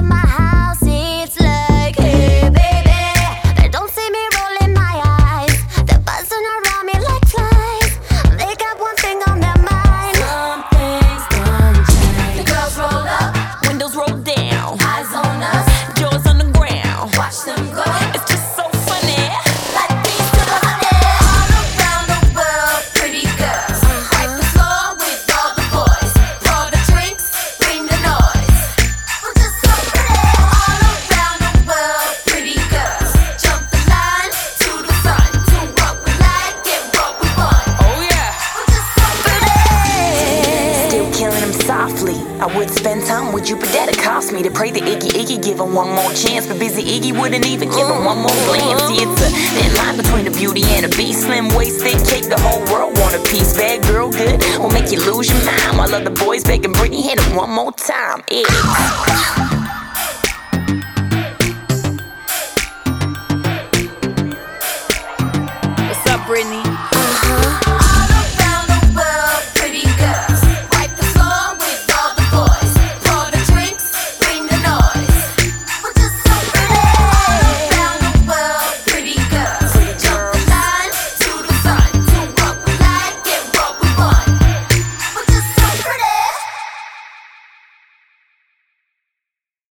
of my house, it's like, hey baby, they don't see me rolling my eyes. They're buzzing around me like flies. They got one thing on their mind. Something's gonna change. The girls roll up, Windows roll down, eyes on us, jaws on the ground. watch them go. It's just so funny. Like bees to the honey. All around the world, pretty girls. Wipe the floor with all the boys. Pour the drinks, bring the noise. We're just so pretty. All around the world, pretty girls. Jump the line to the front. Do what we like, get what we want. Oh yeah. We're just so pretty. Still killing him softly. I would spend time with you, but that'd cost me to pray that Iggy give him one more chance. But busy Iggy wouldn't even give him one more glance. See, it's a thin line between a beauty and a beast. Slim waisted cake, the whole world want a piece. Bad girl good will make you lose your mind. While other boys begging Britney, hit him one more time. Yeah.